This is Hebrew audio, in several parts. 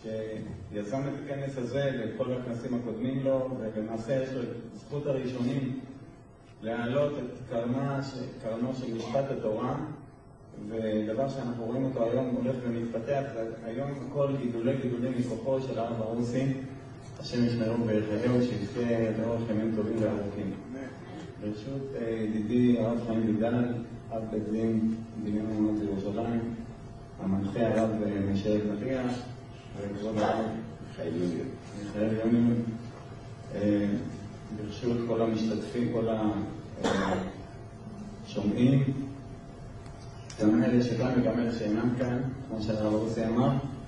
שיזם את הכנס הזה לכל הכנסים הקודמים לו, ולמעשה יש לו את זכות הראשונים להעלות את קרנו של משפט התורה, ודבר שאנחנו רואים אותו היום הולך ומתפתח, היום הכל גידולים מכוחו של הרב ערוסי, השם ישמרו ויחייהו, שיזכה לאורך ימים טובים וארוכים. ברשות ידידי הרב חיים וידל, אב בית דין בניין אמונות ירושלים, המנחה הרב מישאל מריח, וכבוד הרב מיכאל יוני, ברשות כל המשתתפים, כל השומעים, גם אלה שכאן וגם אלה שאינם כאן, כמו שהרב ערוסי אמר.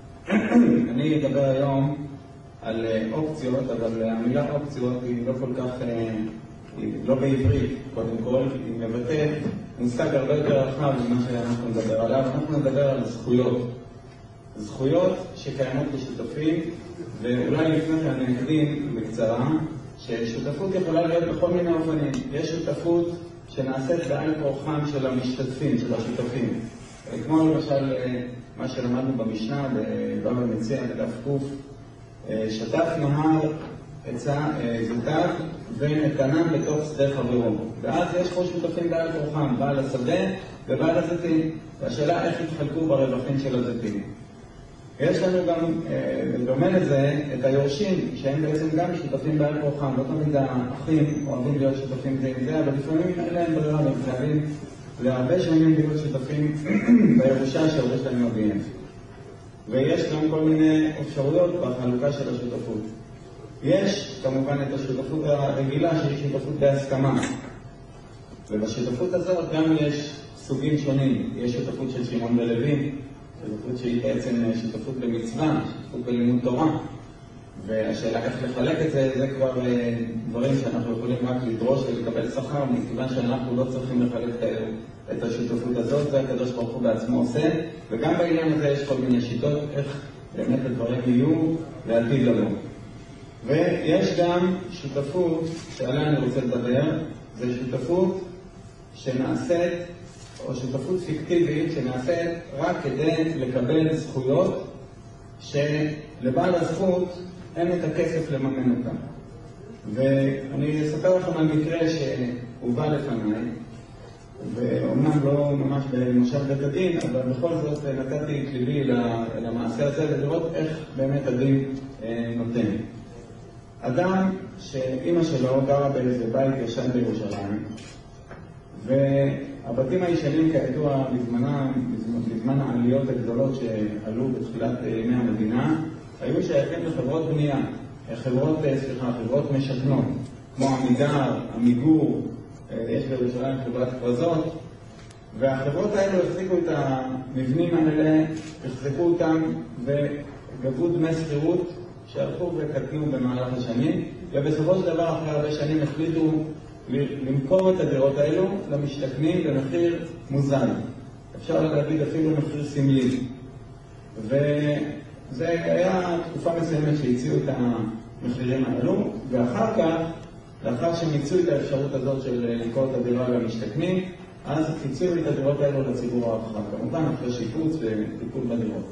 אני אדבר היום על אופציות, אבל המילה אופציות היא לא כל כך, היא לא בעברית, קודם כל, היא מבטאת מושג הרבה יותר רחב ממה שאנחנו נדבר עליו. אנחנו נדבר על זכויות. זכויות שקיימות כשותפים, ואולי לפני כן אני אקדים בקצרה, ששותפות יכולה להיות בכל מיני אופנים. יש שותפות שנעשית בעל כורחם של המשתתפים, של השותפים. כמו למשל מה שלמדנו במשנה, בבבא מציעא בדף ק', שטף נהר עצה זוטב ונתנם בתוך שדה חברו. ואז יש פה שותפים בעל כורחם, בעל השדה ובעל הזיתים. והשאלה איך יתחלקו ברווחים של הזיתים. יש לנו גם, בדומה לזה, את היורשים, שהם בעצם גם שותפים בעל כורחם. לא תמיד האחים אוהבים להיות שותפים זה עם זה, אבל לפעמים אין להם ברירה, הם חייבים להרבה שנים להיות שותפים בירושה שהוריש להם אביהם. ויש גם כל מיני אפשרויות בחלוקה של השותפות. יש כמובן את השותפות הרגילה שהיא שותפות בהסכמה. ובשותפות הזאת גם יש סוגים שונים. יש שותפות של שמעון ולוי, שותפות שהיא בעצם שותפות במצווה, שותפות בלימוד תורה. והשאלה איך לחלק את זה, זה כבר דברים שאנחנו יכולים רק לדרוש ולקבל שכר, מכיוון שאנחנו לא צריכים לחלק את השותפות הזאת, זה הקדוש ברוך הוא בעצמו עושה, וגם בעניין הזה יש כל מיני שיטות איך באמת הדברים יהיו לעתיד לבוא. ויש גם שותפות שעליה אני רוצה לדבר, זה שותפות שנעשית, או שותפות פיקטיבית שנעשית רק כדי לקבל זכויות שלבעל הזכות אין את הכסף לממן אותם. ואני אספר לכם על מקרה שהובא לפניי, ואומנם לא ממש במושב בית הדין, אבל בכל זאת נתתי את ליבי למעשה הזה ולראות איך באמת הדין נותן. אדם שאמא שלו גרה באיזה בית ישן בירושלים, והבתים הישנים כידוע בזמן העליות הגדולות שעלו בתחילת ימי המדינה, היו שייכים לחברות בנייה, חברות משכנות, כמו עמידר, עמיגור, יש בירושלים חברת פרזות, והחברות האלו החזיקו את המבנים האלה, החזיקו אותם וגבו דמי שכירות שהלכו וקטנו במהלך השנים, ובסופו של דבר אחרי הרבה שנים החליטו למכור את הדירות האלו למשתכנים במחיר מוזל. אפשר להגיד אפילו מחיר סמלי. וזה היה תקופה מסוימת שהציעו את המחירים האלו, ואחר כך, לאחר שמיצו את האפשרות הזאת של למכור את הדירה למשתכנים, אז הציעו את הדירות האלו לציבור הרחב, כמובן אחרי שיפוץ וטיפול בדירות.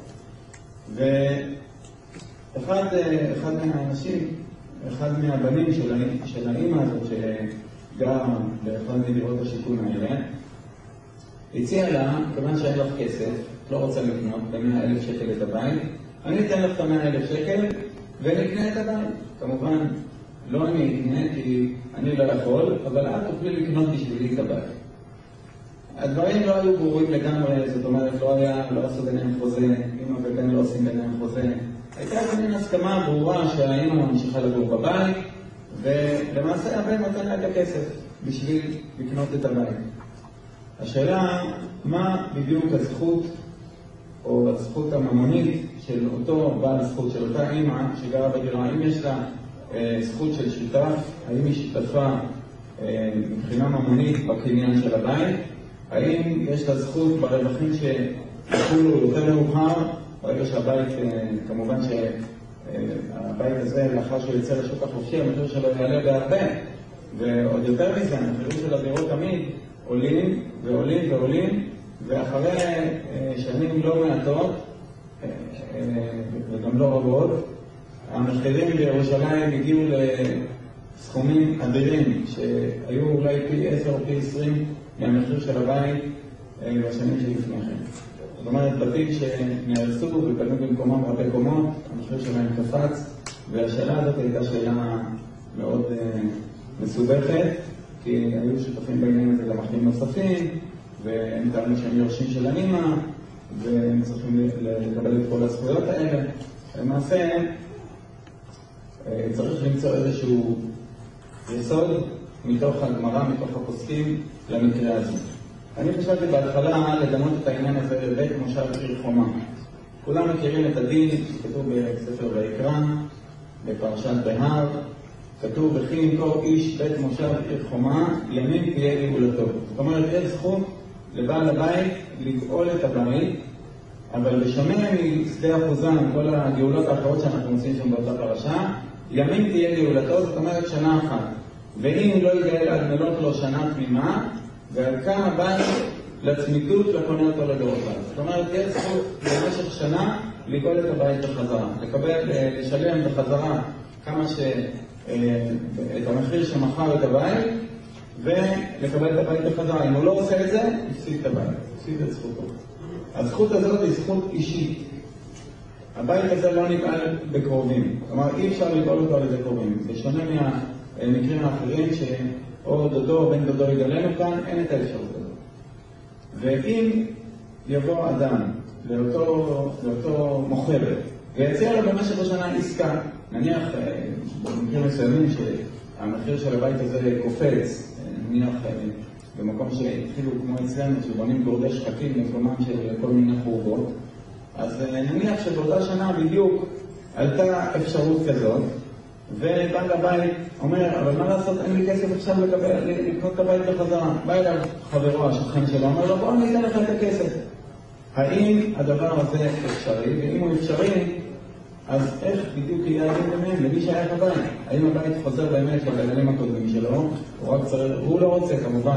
ואחד מהאנשים, אחד מהבנים של האמא הזאת שגר באחד מדירות השיכון האלה, הציע לה, כיוון שאין לך כסף, לא רוצה לקנות ב100,000 שקל את הבית, אני אתן לך את 100,000 שקל ונקנה את הבית. כמובן, לא אני אקנה כי אני לא יכול, אבל את תוכלי לקנות בשבילי את הבית. הדברים לא היו ברורים לגמרי, זאת אומרת, לא עשו ביניהם חוזה, אמא ובן לא עושים ביניהם חוזה. הייתה מין הסכמה ברורה שהאמא ממשיכה לגור בבית, ולמעשה הבן נותן לה את הכסף בשביל לקנות את הבית. השאלה, מה בדיוק הזכות או הזכות הממונית של אותו בעל זכות, של אותה אמא שגרה בדירה? האם יש לה זכות של שותף? האם היא שותפה מבחינה ממונית בקניין של הבית? האם יש לה זכות ברווחים שיחולו יותר מאוחר? ברגע שהבית, כמובן שהבית הזה, לאחר שהוא יצא לשוק החופשי, המחיר שלו יעלה בהרבה. ועוד יותר מזה, המחירים של הדירות תמיד עולים ועולים ועולים, ואחרי שנים לא מעטות, וגם לא רבות. המחירים בירושלים הגיעו לסכומים אדירים, שהיו אולי פי 10 או פי 20 מהמחיר של הבית בשנים שלפני כן. זאת אומרת, בתים שנהרסו וקנו במקומם רבי קומות, המחיר שלהם קפץ, והשאלה הזאת הייתה שאלה מאוד מסובכת, כי היו שותפים בעניין הזה גם אחים נוספים, והם טענו שהם יורשים של האמא, והם צריכים לקבל את כל הזכויות האלה. למעשה, צריך למצוא איזשהו יסוד מתוך הגמרא, מתוך הפוסקים, למקרה הזה. אני חשבתי בהתחלה לדמות את העניין הזה לבית מושב עיר חומה. כולם מכירים את הדין שכתוב בספר ויקרא, בפרשת בהר, כתוב וכי ימכור איש בית מושב עיר חומה, ימים תהיה גאולתו. זאת אומרת, יש זכות לבעל הבית לגאול את הבית, אבל בשונה משדה אחוזן, כל הגאולות האחרות שאנחנו מוצאים שם באותה פרשה, ימים תהיה גאולתו, זאת אומרת שנה אחת. ואם לא יגאל עד מלאת לו שנה תמימה, ועל כאן הבית לצמיתות לקונה אותו לדורותיו. זאת אומרת, יש זכות במשך שנה לגאול את הבית בחזרה, לשלם בחזרה כמה את המחיר שמכר את הבית, ולקבל את הבית בחזרה. אם הוא לא עושה את זה, יפסיד את הבית, יפסיד את זכותו. הזכות הזאת היא זכות אישית. הבית הזה לא נגאל בקרובים. כלומר, אי אפשר לגאול אותו על איזה קרובים. בשונה מהמקרים האחרים שאו דודו או בן דודו יגאלנו כאן, אין את האפשרות הזאת. ואם יבוא אדם לאותו מוכר, ויציע לו במשך השנה עסקה, נניח במקרים מסוימים שהמחיר של הבית הזה קופץ, נניח במקום שהתחילו כמו אצלנו, שבונים גורדי שחקים במקומם של כל מיני חורבות, אז נניח שבאותה שנה בדיוק עלתה אפשרות כזאת, ובעל הבית אומר, אבל מה לעשות, אין לי כסף עכשיו לקנות את הבית בחזרה. בא אליו חברו, השכן שלו, אומר לו, בוא ניתן לך את הכסף. האם הדבר הזה אפשרי? ואם הוא אפשרי, אז איך בדיוק יהיה הדין ביניהם למי שהיה הבית? האם הבית חוזר באמת לגלגלים הקודמים שלו? הוא לא רוצה, כמובן,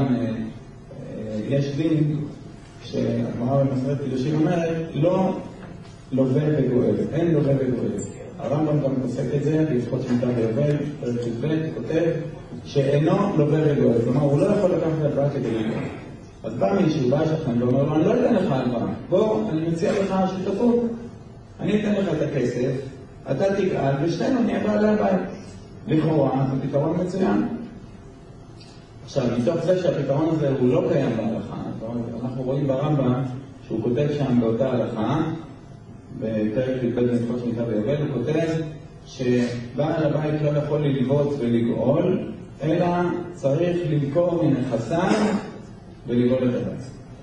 יש דין שהגמרא במסכת קידושין אומרת, לא לווה וגואל, אין לווה וגואל. הרמב"ם גם פוסק את זה, בהלכות שמיטה ויובל, פרק י"ב, כותב שאינו לווה וגואל. כלומר, הוא לא יכול לקחת הלוואה כדי לגאול. אז בא מישהו, בא שכן, ואומר לו, אני לא אתן לך הלוואה. בוא, אני מציע לך שותפות. אני אתן לך את הכסף, אתה תגאל, ושנינו נהיה בעלי הבית. לכאורה, זה פתרון מצוין. עכשיו, מתוך זה שהפתרון הזה הוא לא קיים בהלכה, אנחנו רואים ברמב"ם שהוא כותב שם באותה הלכה, בפרק י"ב בהלכות שמיטה ויובל, הוא כותב שבעל הבית לא יכול ללוות ולגאול, אלא צריך למכור מנכסיו ולגאול את הבית.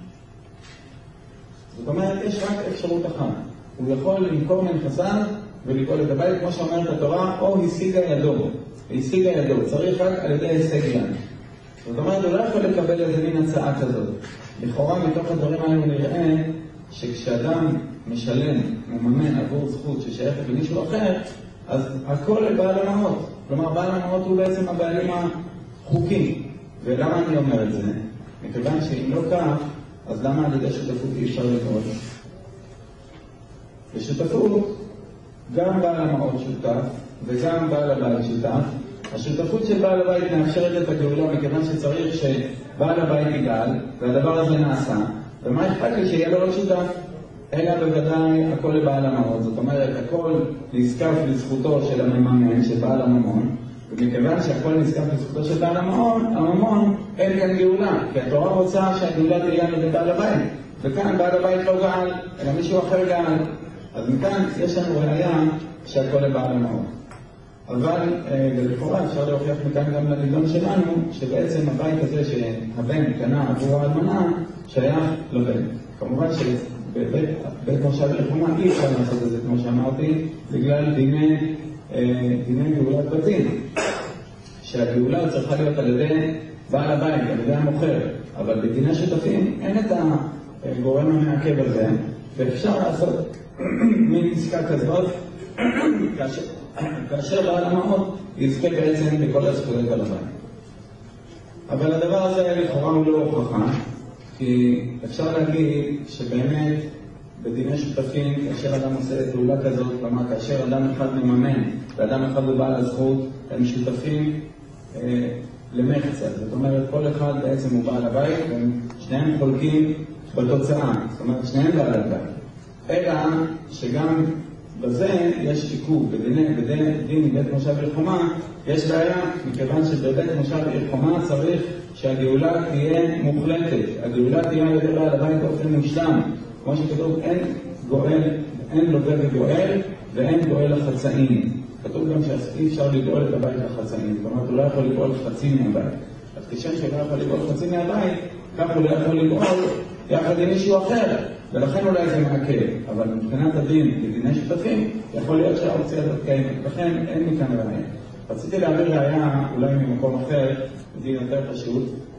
זאת אומרת, יש רק אפשרות אחת. הוא יכול למכור מנכסיו ולגאול את הבית, כמו שאומרת התורה, או השיגה ידו. השיגה ידו, צריך רק על ידי הישג יד. זאת אומרת, הוא לא יכול לקבל איזה מין הצעה כזאת. לכאורה, מתוך הדברים האלה נראה שכשאדם משלם, מממן עבור זכות ששייכת למישהו אחר, אז הכל לבעל המעות. כלומר, בעל המעות הוא בעצם הבעלים החוקי. ולמה אני אומר את זה? מכיוון שאם לא כך, אז למה על ידי שותפות אי אפשר לגאול? בשותפות, גם בעל המעות שותף וגם בעל הבית שותף. השותפות של בעל הבית מאפשרת את הגאולה מכיוון שצריך שבעל הבית יגאל, והדבר הזה נעשה. ומה אכפת לי שיהיה לו עוד שותף? אלא בוודאי הכל לבעל המעות. זאת אומרת, הכל נזקף לזכותו של המממן, של בעל הממון, ומכיוון שהכל נזקף לזכותו של בעל הממון, אין כאן גאולה, כי התורה רוצה שהגאולה תהיה על בעל הבית. וכאן בעל הבית לא גאל, אלא מישהו אחר גאל. אז מכאן יש לנו ראיה שהכל לבעל המעות. אבל לכאורה אפשר להוכיח מכאן גם לנידון שלנו, שבעצם הבית הזה שהבן קנה עבור האלמנה, שייך לבן. כמובן שבבית מושב עיר חומה אי אפשר לעשות את זה, כמו שאמרתי, בגלל דיני גאולת בתים. שהגאולה צריכה להיות על ידי בעל הבית, על ידי המוכר. אבל בדיני שותפים אין את הגורם המעכב הזה, ואפשר לעשות מין עסקה כזאת, כאשר בעל המעות יזכה בעצם בכל הזכויות על הבית. אבל הדבר הזה לכאורה הוא לא הוכחה, כי אפשר להגיד שבאמת בדיני שותפים, כאשר אדם עושה פעולה כזאת, כלומר, כאשר אדם אחד מממן ואדם אחד הוא בעל הזכות, הם שותפים למחצה. זאת אומרת, כל אחד בעצם הוא בעל הבית, ושניהם חולקים בתוצאה. זאת אומרת, שניהם בעל הבית. אלא שגם בזה יש עיכוב. בדין בית מושב עיר חומה יש בעיה, מכיוון שבבית מושב עיר חומה צריך שהגאולה תהיה מוחלטת. הגאולה תהיה על ידי בעל הבית באופן מושלם. כמו שכתוב, אין לווה וגואל ואין גואל לחצאים. כתוב גם שאי אפשר לגאול את הבית לחצאים. זאת אומרת, הוא לא יכול לגאול חצי מהבית. אז כשם שהוא לא יכול לגאול חצי מהבית, כך הוא לא יכול לגאול יחד עם מישהו אחר. ולכן אולי זה מעכב. אבל מבחינת הדין, בדיני שותפים, יכול להיות שהאופציה הזאת קיימת. לכן אין לי כאן ראיה. רציתי להעביר ראיה, אולי ממקום אחר, דין יותר פשוט.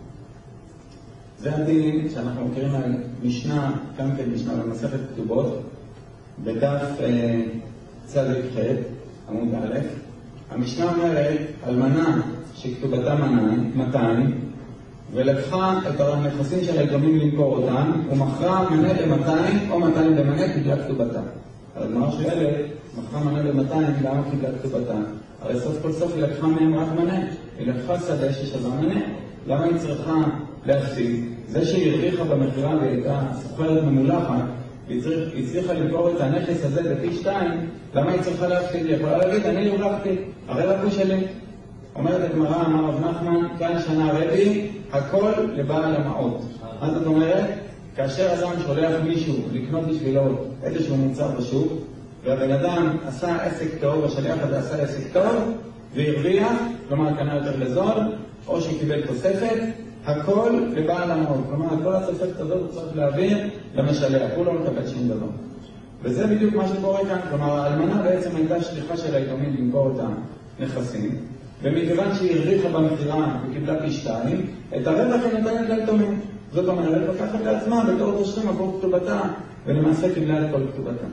זה הדין שאנחנו מכירים מהמשנה, גם כן משנה במסכת כתובות, בדף צדיק ח' עמוד א'. המשנה אומרת, אלמנה שכתובתה 200, ולקחה את הנכסים של היתומים למכור אותם, ומכרה מנה ל-200 או 200 למנה קיבלה כתובתה. אז מה שואלת, מכרה מנה ל-200, למה קיבלה כתובתה? הרי סוף כל סוף היא לקחה מהם רק מנה, היא לקחה שדה ששווה מנה. למה היא צריכה להפסיד? זה שהיא הרוויחה במכירה והיא הייתה סוחרת ממולחת, היא צריכה למכור את הנכס הזה בפי 2, למה היא צריכה להפסיד? היא יכולה להגיד, אני הרווחתי, הרווח הוא שלי. אומרת הגמרא, אמר רב נחמן, כאן שנה רבי, הכל לבעל המעות. מה זאת אומרת? כאשר אדם שולח מישהו לקנות בשבילו איזשהו מוצר בשוק, והבן אדם עשה עסק טוב, השליח הזה עשה עסק טוב, והרוויח, כלומר קנה יותר לזול, או שקיבל תוספת, הכל לבעל המעות. כלומר, כל התוספת הזאת הוא צריך להעביר למשלח, הוא לא מקבל שום דבר. וזה בדיוק מה שקורה כאן. כלומר, האלמנה בעצם הייתה שליחה של היתומים למכור את הנכסים, ומכיוון שהיא הרוויחה במכירה וקיבלה פי 2, את הרווח היא נותנת ליתומים. זאת אומרת, לקחת לעצמה בתור תשלום עבור כתובתה, ולמעשה קיבלה את כל כתובתה.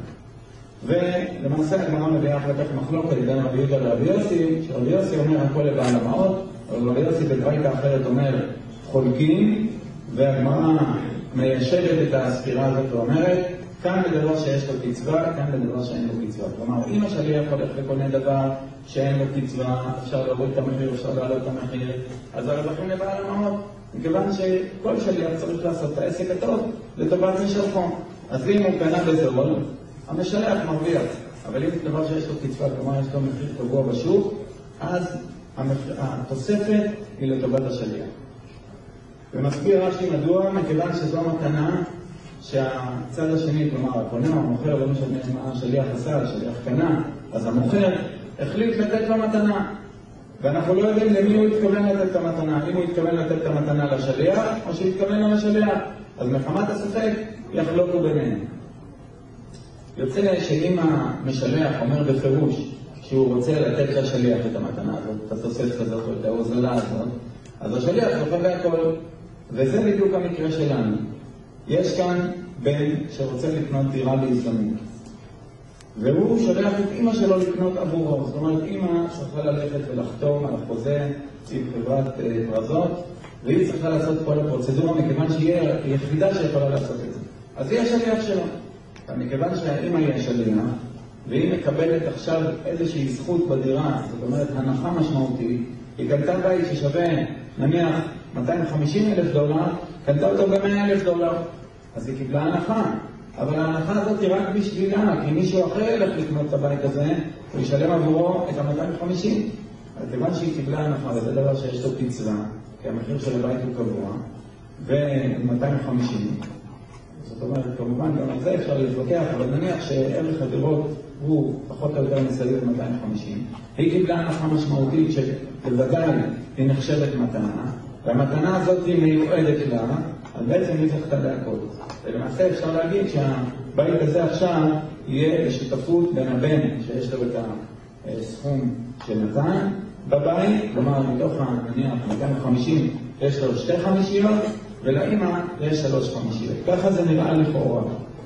ולמעשה הגמרא מביאה אחר כך מחלוקת בין רבי יהודה לרבי יוסי, שרבי יוסי אומר הכל לבעל המעות, אבל רבי יוסי בברייתא אחרת אומר חולקים, והגמרא מיישבת את הספירה הזאת ואומרת, כאן בדבר שיש לו קצבה, כאן בדבר שאין לו קצבה. כלומר, אם השליח הולך וקונה דבר שאין לו קצבה, אפשר להוריד את המחיר, אפשר להעלות את המחיר, אז הרווחים לבעל המעות. מכיוון שכל שליח צריך לעשות את העסק הטוב לטובת משלחו. אז אם הוא קנה בזול, המשלח מרוויח. אבל אם זה דבר שיש לו קצבה, כלומר יש לו מחיר קבוע בשוק, אז התוספת היא לטובת השליח. ומסביר רש"י מדוע, מכיוון שזו מתנה שהצד השני, כלומר הקונה או המוכר, לא משנה מה השליח עשה, השליח קנה, אז המוכר החליט לתת לו מתנה. ואנחנו לא יודעים למי הוא התכוון לתת את המתנה, אם הוא התכוון לתת את המתנה לשליח, או שהוא התכוון לשליח. אז מחמת הספק יחלוקו ביניהם. יוצא שאם המשלח אומר בפירוש שהוא רוצה לתת לשליח את המתנה הזאת, את התוספת הזאת או את ההוזלה הזאת, אז השליח זוכה בהכל. וזה בדיוק המקרה שלנו. יש כאן בן שרוצה לקנות דירה בהזדמנות, והוא שולח את אמא שלו לקנות עבורו. זאת אומרת, אמא צריכה ללכת ולחתום על החוזה עם חברת פרזות, והיא צריכה לעשות כל הפרוצדורה, מכיוון שהיא היחידה שיכולה לעשות את זה. אז היא השליח שלו. מכיוון שהאמא היא השליח, והיא מקבלת עכשיו איזושהי זכות בדירה, זאת אומרת, הנחה משמעותית, היא קנתה בית ששווה, נניח, $250,000, קנתה אותו $100,000, אז היא קיבלה הנחה. אבל ההנחה הזאת היא רק בשבילה, כי מישהו אחר ילך לקנות את הבית הזה, הוא ישלם עבורו את ה-250. אז כיוון שהיא קיבלה הנחה, וזה דבר שיש לו קצבה, כי המחיר של הבית הוא קבוע, ו-250. זאת אומרת, כמובן, גם על זה אפשר להתווכח, אבל נניח שערך הדירות הוא פחות או יותר מסביב 250. היא קיבלה הנחה משמעותית שבוודאי היא נחשבת מתנה, והמתנה הזאת היא מיועדת לה, אז בעצם היא זכתה להכל. ולמעשה אפשר להגיד שהבית הזה עכשיו יהיה לשותפות בין הבן שיש לו את הסכום שנתן בבית, כלומר מתוך הנניח 250 יש לו 2/5, ולאמא יש 3/5. ככה זה נראה לכאורה.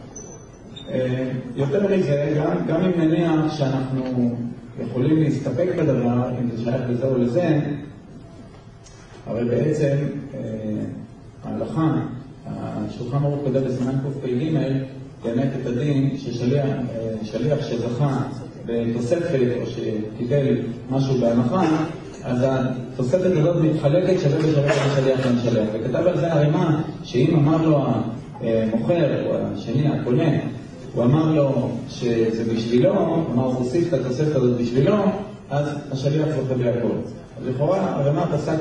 יותר מזה, גם אם נניח שאנחנו יכולים להסתפק בדבר, אם זה שייך לזה או לזה, אבל בעצם ההלכה, השולחן ערוך כותב בסימן קפ"ג, באמת את הדין ששליח שזכה בתוספת או שקיבל משהו בהנחה, אז התוספת הזאת מתחלקת שווה בשווה לשליח למשלח. וכתב על זה הרימה שאם אמר לו המוכר או השני, הקונה, הוא אמר לו שזה בשבילו, אמר הוא הוסיף את התוספת הזאת בשבילו, אז השליח זוכה בהכל. אז לכאורה הרימה פסק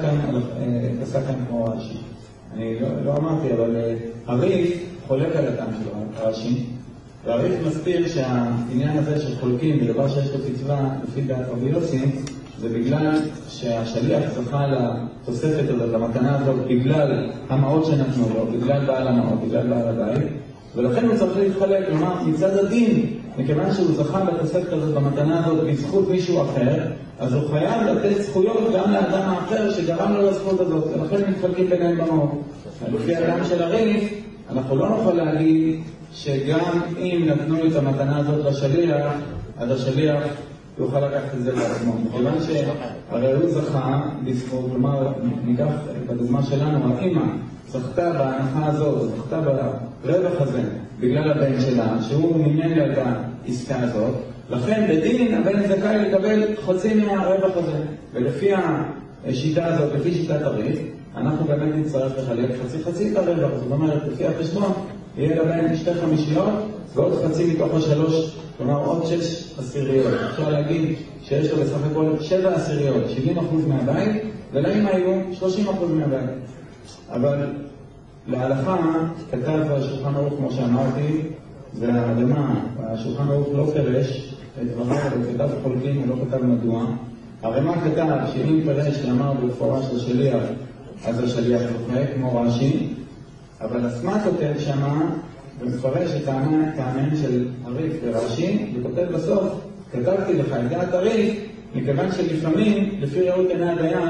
כאן כמו רש"י. אני לא אמרתי, אבל הריף חולק על הטעם של רש"י, והריף מסביר שהעניין הזה של חולקים בדבר שיש לו תצווה לפי דעת רבי יוסי, זה בגלל שהשליח זכה לתוספת הזאת, למתנה הזאת, בגלל המעות שנתנו לו, בגלל בעל המעות, בגלל בעל הבית, ולכן הוא צריך להתחלק, כלומר, מצד הדין, מכיוון שהוא זכה בתוספת הזאת, במתנה הזאת, בזכות מישהו אחר, אז הוא חייב לתת זכויות גם לאדם האחר שגרם לו לזכות הזאת, ולכן מתחלקים ביניהם במעות. לפי הטעם של הריף, אנחנו לא נוכל להגיד שגם אם נתנו את המתנה הזאת לשליח, אז השליח יוכל לקחת את זה לעצמו. מכיוון שהרי הוא זכה בזכות, כלומר, ניקח בדוגמה שלנו, האמא זכתה בהנחה הזאת, זכתה ברווח הזה, בגלל הבן שלה, שהוא מימן לה את העסקה הזאת, לכן בדין הבן זכאי לקבל חצי מהרווח הזה. ולפי השיטה הזאת, לפי שיטת הריף, אנחנו באמת נצטרך לחלק חצי את הרווח. זאת אומרת, לפי החשבון, יהיה לבן 2 חמישיות ועוד חצי מתוך ה3, כלומר עוד 6 עשיריות. אפשר להגיד שיש לו בסך הכל 7 עשיריות, 70% מהבית, ולאמא היו 30% מהבית. אבל להלכה כתב השולחן ערוך, כמו שאמרתי, והרמה, השולחן ערוך לא פרש את דבריו, וכתב חולקים, הוא לא כתב מדוע. הרמה כתב שאם פרש שאמר בפורש לשליח, אז השליח זוכה, כמו רש"י, אבל הסמ"ק כותב שמה ומפרש את טעמיהם של הריף ורש"י, וכותב בסוף, כתבתי לך את דעת הריף, מכיוון שלפעמים, לפי ראות עיני הדיין,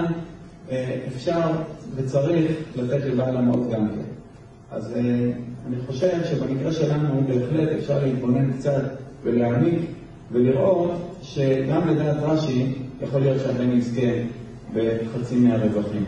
אפשר וצריך לתת לבעל המעות גם כן. אז אני חושב שבמקרה שלנו בהחלט אפשר להתבונן קצת ולהעמיק ולראות שגם לדעת רש"י יכול להיות שהבן יזכה בחצי מהרווחים.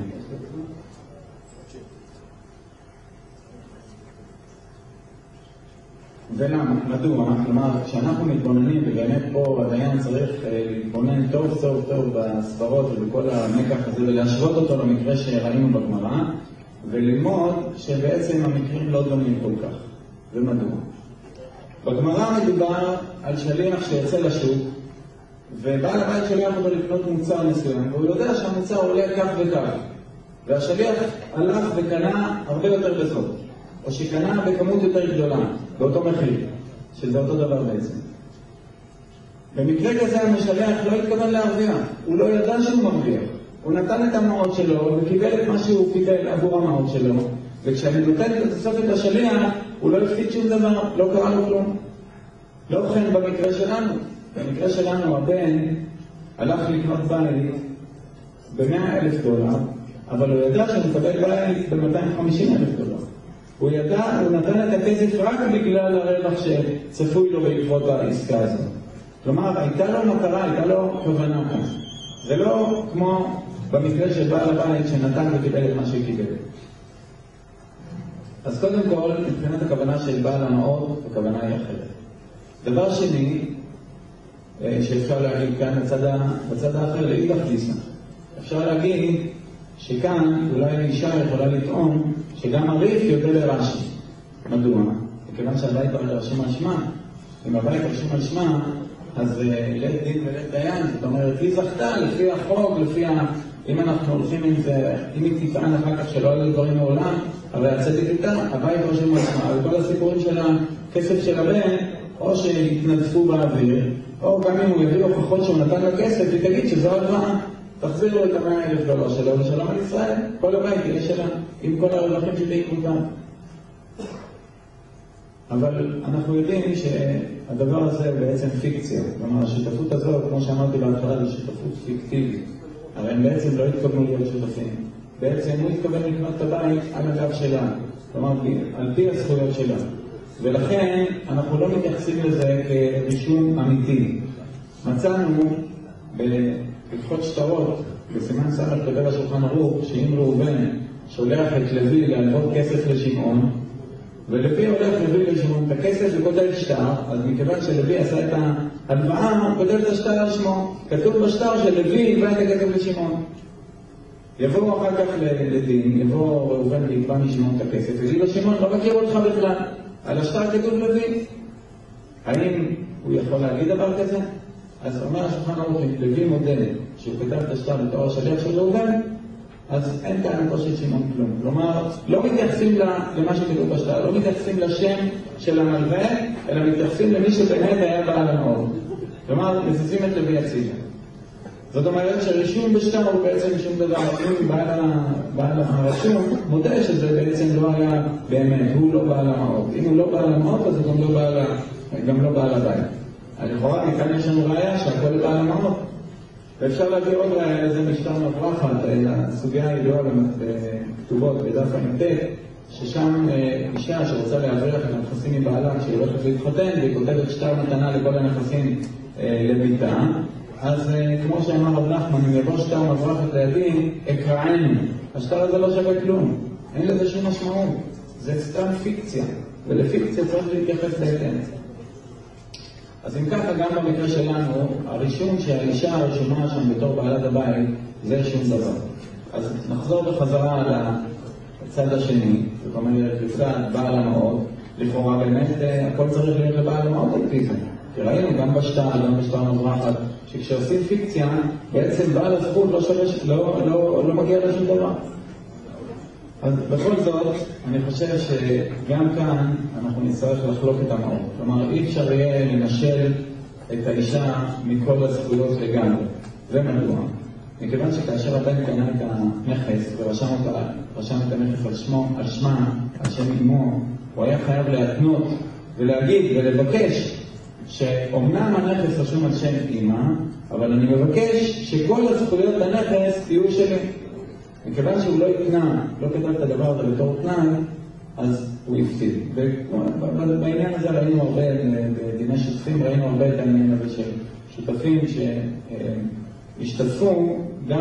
ולמה? מדוע? כלומר, כשאנחנו מתבוננים, ובאמת פה הדיין צריך להתבונן טוב בסברות ובכל המקח הזה, ולהשוות אותו למקרה שראינו בגמרא, וללמוד שבעצם המקרים לא דומים כל כך. ומדוע? בגמרא מדובר על שליח שיוצא לשוק, ובעל הבית שליח אותו לקנות מוצר מסוים, והוא יודע שהמוצר עולה כך וכך, והשליח הלך וקנה הרבה יותר בזול, או שקנה בכמות יותר גדולה, באותו מחיר, שזה אותו דבר בעצם. במקרה כזה המשלח לא התכוון להרוויח, הוא לא ידע שהוא מרוויח. הוא נתן את המעות שלו וקיבל את מה שהוא קיבל עבור המעות שלו, וכשאני נותן את התוספת לשליח, הוא לא הפסיד שום דבר, לא קרה לו כלום. לא כן במקרה שלנו. במקרה שלנו הבן הלך לקנות בית ב$100,000, אבל הוא ידע שהוא מקבל בית ב$250,000. הוא ידע, הוא נתן את הכסף רק בגלל הרווח שצפוי לו בעקבות העסקה הזאת. כלומר, הייתה לו מטרה, הייתה לו כוונה כאן. זה לא כמו במקרה של בעל הבית שנתן וקיבל את מה שקיבל. אז קודם כל, מבחינת הכוונה של בעל המעות, הכוונה היא אחרת. דבר שני, שאפשר להגיד כאן בצד האחר, לאידך גיסא. אפשר להגיד שכאן אולי אישה יכולה לטעון שגם הריף יודע לרש"י. מדוע? מכיוון שהבית רשום על שמה. אם הבית רשום על שמה, אז לית דין ולית דיין, זאת אומרת, היא זכתה לפי החוק, אם אנחנו הולכים עם זה, אם היא תטען אחר כך שלא היו דברים מעולם, אבל הצדק איתה, הבית רשום על שמה, וכל הסיפורים של הכסף של הבן, או שהתנדפו באוויר, או גם אם הוא יביא הוכחות שהוא נתן לה כסף, היא תגיד שזו הלוואה. תחזירו את $100,000 שלו ושלום על ישראל, כל הבית יהיה שלה, עם כל הרווחים שבעקבותם. אבל אנחנו יודעים שהדבר הזה בעצם פיקציה. כלומר, השותפות הזאת, כמו שאמרתי בהתחלה, זה שותפות פיקטיבית. הרי הם בעצם לא התכוונו להיות שותפים. בעצם הוא התכוון לקנות את הבית על הגב שלה. כלומר, על פי הזכויות שלה. ולכן אנחנו לא מתייחסים לזה כרישום אמיתי. מצאנו בהלכות שטרות, בסימן ס' כותב השולחן ערוך, שאם ראובן שולח את לוי להלוות כסף לשמעון, ולוי הולך מביא לשמעון את הכסף וכותב שטר, אז מכיוון שלוי עשה את ההלוואה, כותב את השטר על שמו. כתוב בשטר שלוי ילווה את הכסף לשמעון. יבואו אחר כך לדין, יבוא ראובן ויקבע משמעון את הכסף, ויגיד לו שמעון, לא מכיר אותך בכלל. על השטר כתוב לוי. האם הוא יכול להגיד דבר כזה? אז אומר השולחן ערוך, לוי מודה שהוא כתב את השטר בתור השליח של ראובן, אז אין טענתו של שמעון כלום. כלומר, לא מתייחסים למה שכתוב בשטר, לא מתייחסים לשם של המלווה, אלא מתייחסים למי שבאמת היה בעל המעות. כלומר, מזיזים את לוי הצידה. זאת אומרת שרישום בשטר הוא בעצם שום דבר, אם בעל הרשום מודה שזה בעצם לא היה באמת, הוא לא בעל המעות. אם הוא לא בעל המעות, אז הוא גם לא בעל הבית. לכאורה, מכאן יש לנו ראיה שהכל בעל המעות. ואפשר להביא עוד ראיה לזה משטר מברחת, הסוגיה הידועה בכתובות בדף המתק, ששם אישה שרוצה להעביר את הנכסים מבעלה כשהיא הולכת להתחתן, והיא כותבת שטר מתנה לכל הנכסים לביתה, אז כמו שאמר רב נחמן, אם יבוא שטר מברחת לידי, אקראנו. השטר הזה לא שווה כלום, אין לזה שום משמעות, זה סתם פיקציה, ולפיקציה צריך להתייחס בהתאם. אז אם ככה, גם במקרה שלנו, הרישום שהאישה הרשומה שם בתור בעלת הבית, זה שום דבר. אז נחזור בחזרה לצד השני, זאת אומרת, לצד בעל המעות, לכאורה באמת הכל צריך להיות לבעל המעות על פי זה. כי ראינו גם בשטר, גם בשטר מברחת, שכשעושים פיקציה, בעצם בעל הזכות לא מגיע לשום דבר. אז בכל זאת, אני חושב שגם כאן אנחנו נצטרך לחלוק את המעות. כלומר, אי אפשר יהיה לנשל את האישה מכל הזכויות לגמרי. זה מדוע. מכיוון שכאשר הבן קנה את הנכס ורשם את הנכס על שמה, על שם אמו, הוא היה חייב להתנות ולהגיד ולבקש שאומנם הנכס רשום על שם אמא, אבל אני מבקש שכל הזכויות לנכס יהיו שלי. מכיוון שהוא לא התנה, לא כתב את הדבר הזה בתור תנאי, אז הוא הפסיד. בעניין הזה ראינו הרבה, בדיני שותפים, ראינו הרבה את העניין הזה של שותפים שהשתתפו, גם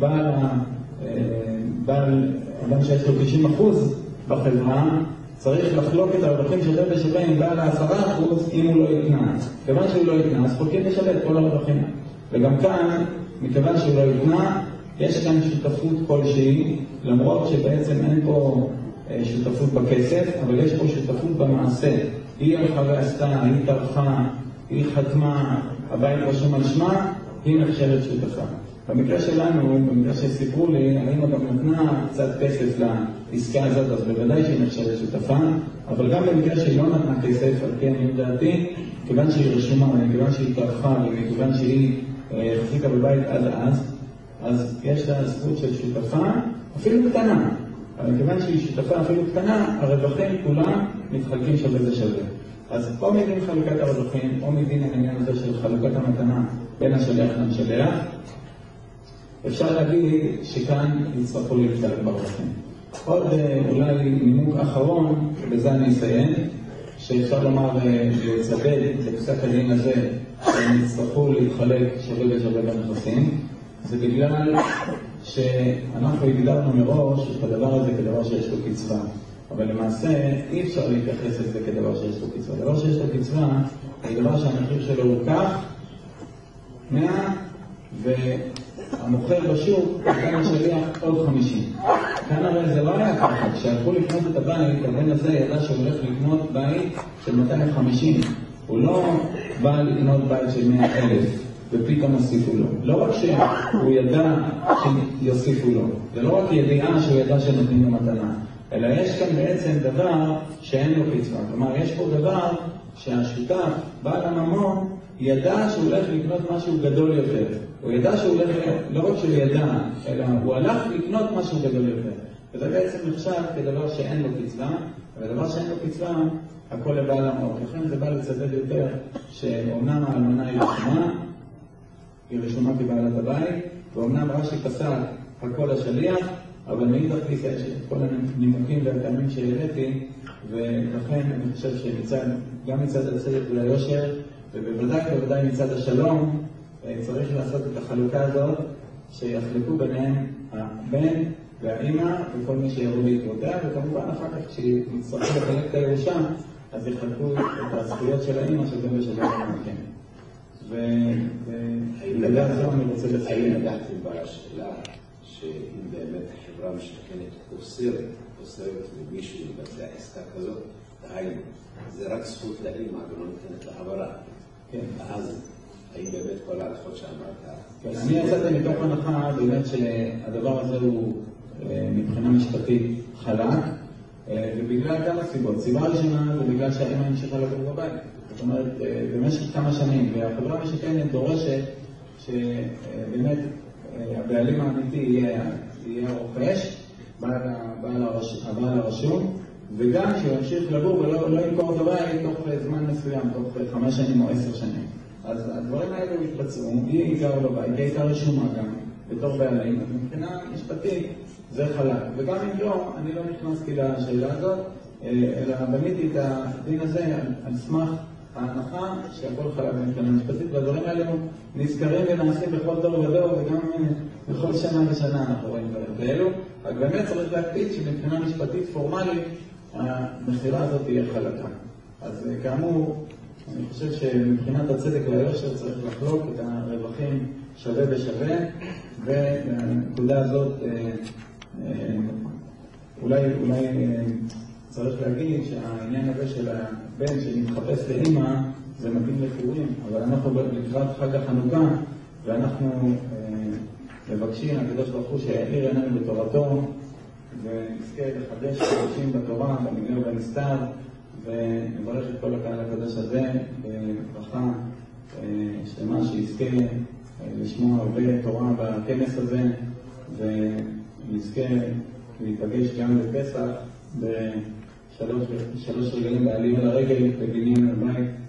אדם שיש לו 90% בחברה, צריך לחלוק את הרווחים שווה בשווה עם בעל 10% אם הוא לא יתנה. כיוון שהוא לא יתנה, אז חולקים לשווה את כל הרווחים. וגם כאן, מכיוון שהוא לא יתנה, יש כאן שותפות כלשהי, למרות שבעצם אין פה שותפות בכסף, אבל יש פה שותפות במעשה. היא הלכה ועשתה, היא טרחה, היא חתמה, הבית רשום על שמה, היא נחשבת שותפה. במקרה שלנו, במקרה שסיפרו לי, האמא גם נתנה קצת כסף לעסקה הזאת, אז בוודאי שהיא נחשבת שותפה, אבל גם במקרה שהיא לא נתנה כסף, על כן לדעתי, כיוון שהיא רשומה, מכיוון שהיא טרחה, ומכיוון שהיא החזיקה בבית עד אז יש לה זכות של שותפה, אפילו קטנה. אבל מכיוון שהיא שותפה אפילו קטנה, הרווחים כולם מתחלקים שווה בשווה. אז או מדין חלוקת הרווחים, או מדין העניין הזה של חלוקת המתנה בין השליח למשלח, אפשר להגיד שכאן יצטרכו להתחלק ברווחים. עוד אולי נימוק אחרון, ובזה אני אסיים, שאפשר לומר לצדד לפסק הדין הזה, שהם יצטרכו להתחלק שווה בשווה בנכסים, זה בגלל שאנחנו הגדרנו מראש את הדבר הזה כדבר שיש לו קצבה. אבל למעשה אי אפשר להתייחס לזה כדבר שיש לו קצבה. דבר שיש לו קצבה זה דבר שהמחיר שלו הוא כך 100 והמוכר בשוק כאן השליח עוד 50. כאן הרי זה לא היה ככה. כשהלכו לקנות את הבית, הבן הזה ידע שהוא הולך לקנות בית של 250. הוא לא בא לקנות בית של 100,000 ופתאום הוסיפו לו. לא רק שהוא ידע שיוסיפו לו, זה לא רק ידיעה שהוא ידע שנותנים לו מתנה, אלא יש כאן בעצם דבר שאין לו קצבה. כלומר, יש פה דבר שהשותף, בעל הממון, ידע שהוא הולך לקנות משהו גדול יותר. הוא ידע שהוא הולך, לא רק שהוא ידע, אלא הוא הלך לקנות משהו גדול יותר. וזה בעצם נחשב כדבר שאין לו קצבה, ודבר שאין לו קצבה, הכל לבעל הממון. לכן זה בא לצדד יותר, שאומנם האלמנה היא רשומה, היא רשומה כבעלת הבית, ואומנם רש"י פסק הכל השליח, אבל מאידך גיסא יש את כל הנימוקים והטעמים שהראיתי, ולכן אני חושב שגם מצד הצדק והיושר, ובוודאי מצד השלום, צריך לעשות את החלוקה הזאת, שיחלקו ביניהם הבן והאימא וכל מי שיבוא בעקבותיה, וכמובן אחר כך כשהיא מצטרפת לחלק את הירושה, אז יחלקו את הזכויות של האימא של בן ושל בן המקן. ולגבי זה אני רוצה לסיים. האם נגעתם בשאלה שאם באמת החברה המשתכנת אוסרת למישהו לבצע עסקה כזאת, דהיינו, זה רק זכות לאימא ולא נותנת להעברה. אז האם באמת כל ההלכות שאמרת? אני יצאתי מתוך הנחה באמת שהדבר הזה הוא מבחינה משפטית חלק, ובגלל כמה סיבות. סיבה ראשונה זה בגלל שהאימא המשיכה לגור בבית. זאת אומרת, במשך כמה שנים, והחברה המשתכנת דורשת שבאמת הבעלים האמיתי יהיה הרוכש, בעל הרשום, וגם שהוא ימשיך לגור ולא ימכור את הבית תוך זמן מסוים, תוך 5 שנים או 10 שנים. אז הדברים האלו התבצעו, היא גרה בבית, היא הייתה רשומה גם בתור בעלים, אז מבחינה משפטית זה חלק. וגם אם לא, אני לא נכנסתי לשאלה הזאת, אלא בניתי את הדין הזה על סמך ההנחה שהכל חלק מבחינה משפטית, והדברים האלו נזכרים ונעשים בכל דור ודור, וגם בכל שנה ושנה אנחנו רואים כאלו. רק באמת צריך להקפיד שמבחינה משפטית פורמלית המחירה הזאת תהיה חלקה. אז כאמור, אני חושב שמבחינת הצדק והיושר צריך לחלוק את הרווחים שווה בשווה, והנקודה הזאת אולי צריך להגיד שהעניין הזה של הבן שמתחפש לאמא זה מתאים לפורים, אבל אנחנו לקראת חג החנוכה ואנחנו מבקשים הקדוש ברוך הוא שיאיר עינינו בתורתו ונזכה לחדש חדשים בתורה, במגר ובנסתר, ונברך את כל הקהל הקדוש הזה בברכה שלמה שיזכה לשמוע הרבה תורה בכנס הזה, ונזכה להיפגש גם בפסח בשלוש רגלים בעלייה לרגל בבניין הבית.